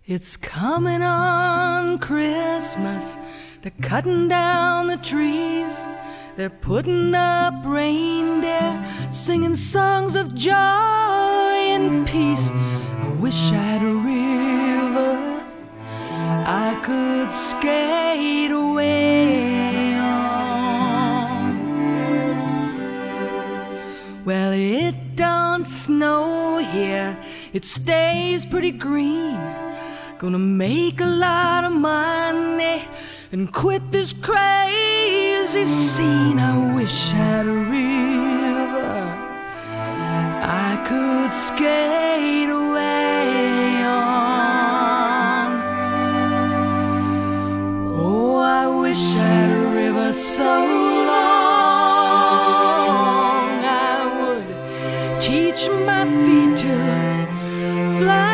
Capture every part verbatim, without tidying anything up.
It's coming on Christmas. They're cutting down the trees. They're putting up reindeer, singing songs of joy and peace. I wish I had a river I could skate away on. Well, it don't snow here, it stays pretty green. Gonna make a lot of money and quit this crazy scene. I wish I had a river I could skate away on. Oh, I wish I had a river so long I would teach my feet to fly.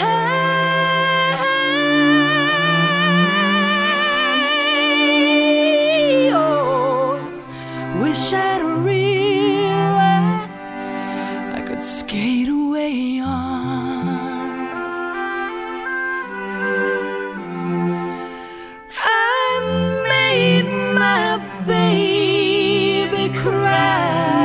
Wish I had a river I could skate away on. I made my baby cry.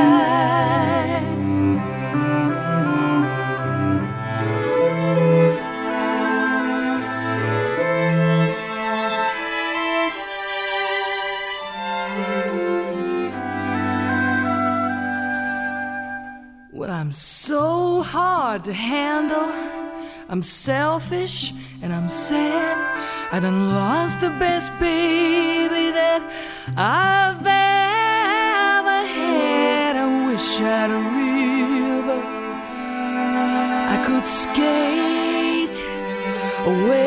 Well, I'm so hard to handle. I'm selfish and I'm sad. I done lost the best baby that I've ever had. I wish I had a river I could skate away